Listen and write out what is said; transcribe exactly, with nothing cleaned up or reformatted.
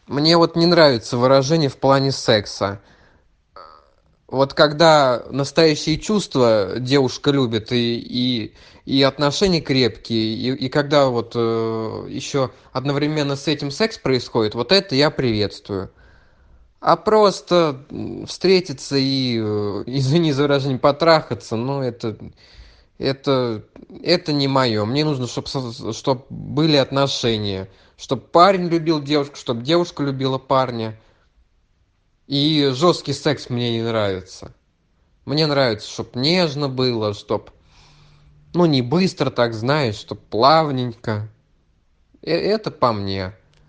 Мне вот не нравится выражение в плане секса. Вот когда настоящие чувства девушка любит, и, и, и отношения крепкие, и, и когда вот э, еще одновременно с этим секс происходит, вот это я приветствую. А просто м, встретиться и, э, извини за выражение, потрахаться, ну это, это, это не мое. Мне нужно, чтобы чтоб были отношения, чтобы парень любил девушку, чтобы девушка любила парня. И жесткий секс мне не нравится. Мне нравится, чтоб нежно было, чтоб, ну, не быстро так, знаешь, чтоб плавненько. Э- Это по мне.